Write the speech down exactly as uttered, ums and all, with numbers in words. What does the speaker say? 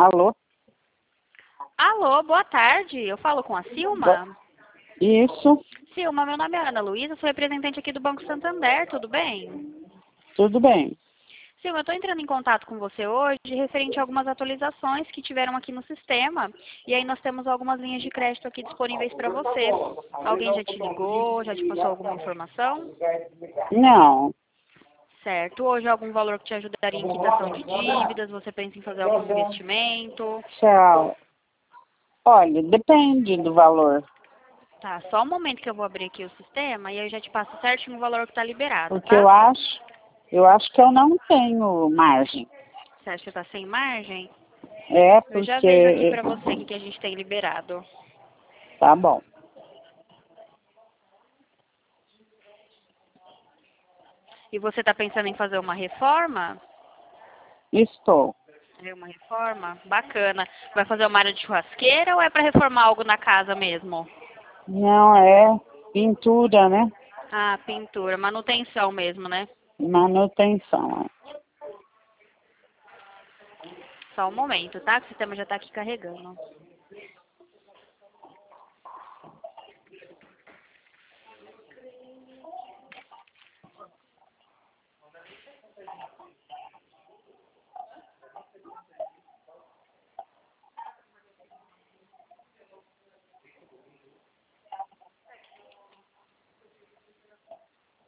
Alô? Alô, boa tarde. Eu falo com a Silma? Isso, Silma, meu nome é Ana Luísa, sou representante aqui do Banco Santander, tudo bem? tudo bem. Silma, eu estou entrando em contato com você hoje referente a algumas atualizações que tiveram aqui no sistema. E aí nós temos algumas linhas de crédito aqui disponíveis para você. Alguém já te ligou, já te passou alguma informação? Não, Certo. Hoje algum valor que te ajudaria em quitação de dívidas? Você pensa em fazer algum investimento? tchau. Olha, depende do valor, Tá, só um momento que eu vou abrir aqui o sistema e aí eu já te passo certinho o valor que está liberado, porque eu tá? acho, eu acho que eu não tenho margem. Você acha que está sem margem? É Eu já vejo aqui porque, pra você o que que a gente tem liberado. tá bom. E você tá pensando em fazer uma reforma? Estou. Fazer uma reforma? Bacana. Vai fazer uma área de churrasqueira ou é para reformar algo na casa mesmo? Não é pintura, né? Ah, pintura. Manutenção mesmo, né? Manutenção. Só um momento, tá? Que o sistema já tá aqui carregando.